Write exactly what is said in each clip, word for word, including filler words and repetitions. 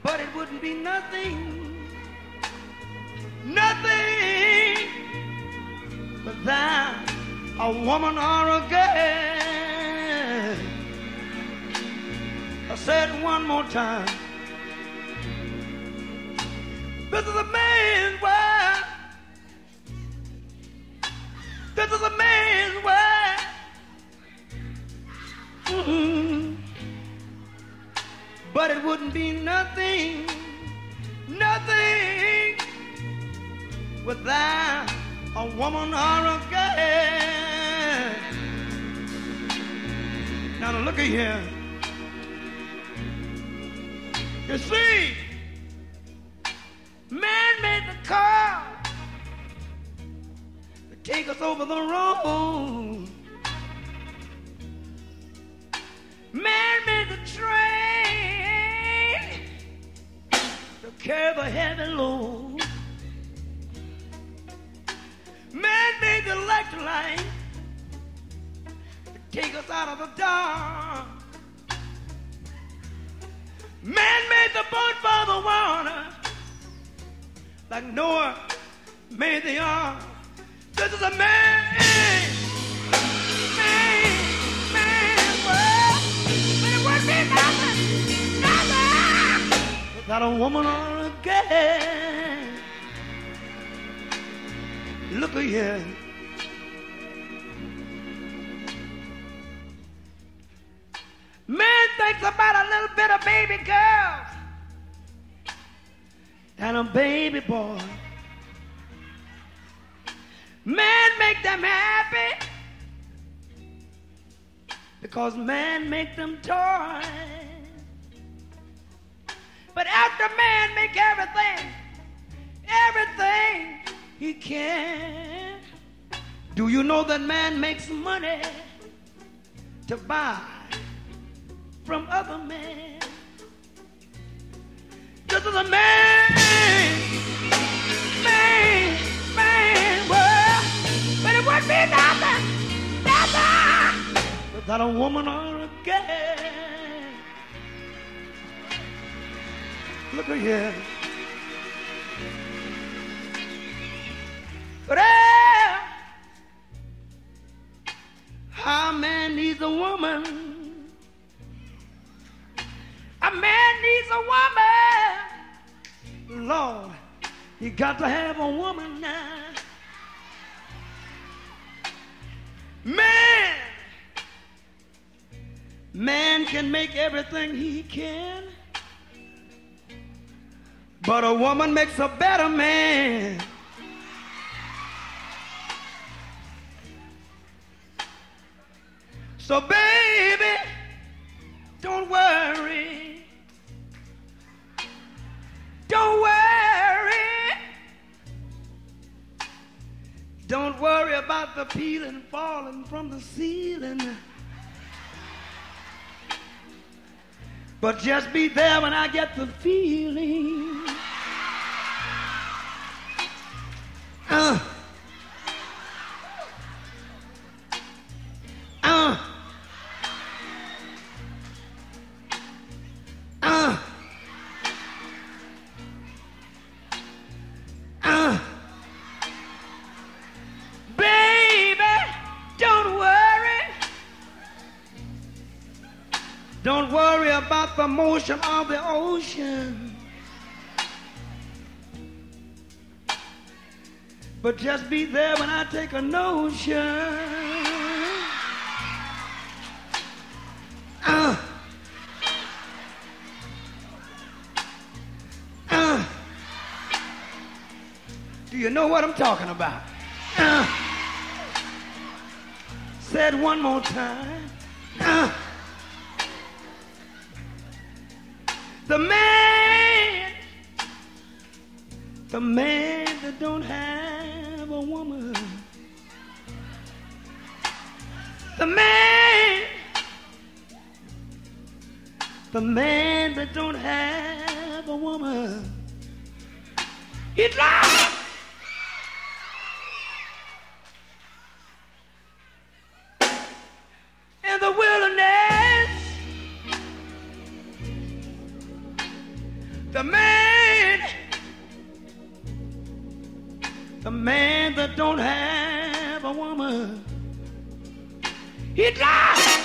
but it wouldn't be nothing, nothing without a woman or a girl. I said it one more time. This is a man's world. This is a man's world. Mm-hmm. But it wouldn't be nothing, nothing without a woman or a girl. Now look at here. You see, man made the car to take us over the road. Man made the train to carry the heavy load. Man made the electric light to take us out of the dark. Man made the boat for the water, like Noah made the ark. This is a man, man, man world, but it wouldn't be nothing, nothing without a woman or a girl. Look at here. Man thinks about a little bit of baby girls and a baby boy. Man make them happy because man make them toys. But after man make everything, everything he can, do you know that man makes money to buy from other men? This is a man, man, man world, but it wouldn't be nothing, nothing without a woman or a girl. Look at here. But uh, how a man needs a woman. A man needs a woman. Lord, you got to have a woman now. Man, man can make everything he can, but a woman makes a better man. So baby, don't worry, don't worry, don't worry about the peeling falling from the ceiling, but just be there when I get the feeling. Uh, uh, Uh, uh, baby, don't worry. Don't worry about the motion of the ocean, but just be there when I take a notion. Uh, Do you know what I'm talking about? Uh, said one more time. Uh, the man, the man that don't have a woman, the man, the man that don't have a woman, he's lost. In the wilderness, The man, the man that don't have a woman, he dies.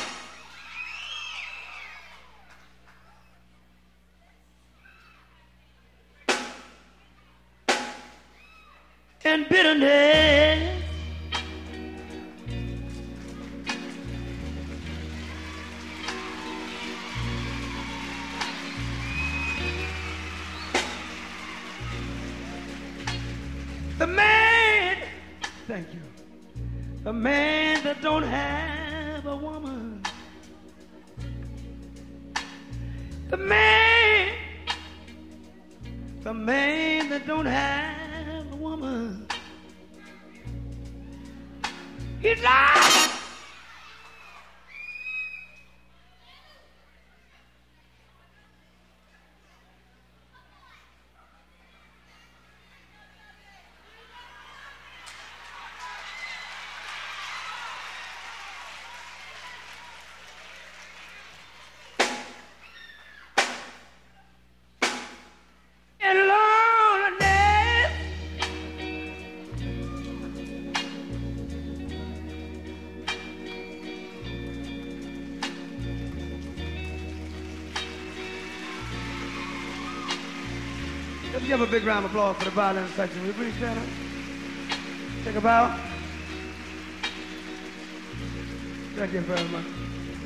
And bitterness. The man, thank you, the man that don't have a woman, the man, the man that don't have a woman, he's lost. Let's give a big round of applause for the violin section. Will you please stand up? Take a bow. Thank you very much.